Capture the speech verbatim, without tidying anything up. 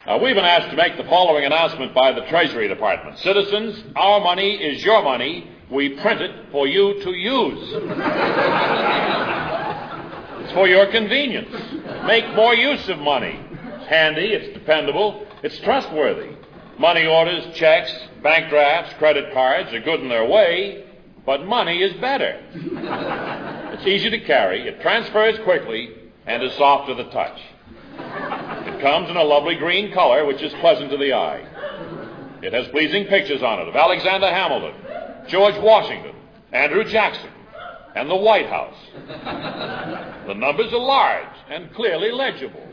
Uh, we've been asked to make the following announcement by the Treasury Department. Citizens, our money is your money. We print it for you to use. It's for your convenience. Make more use of money. It's handy, it's dependable, it's trustworthy. Money orders, checks, bank drafts, credit cards are good in their way, but money is better. It's easy to carry, it transfers quickly, and is soft to the touch. It comes in a lovely green color, which is pleasant to the eye. It has pleasing pictures on it of Alexander Hamilton, George Washington, Andrew Jackson, and the White House. The numbers are large and clearly legible.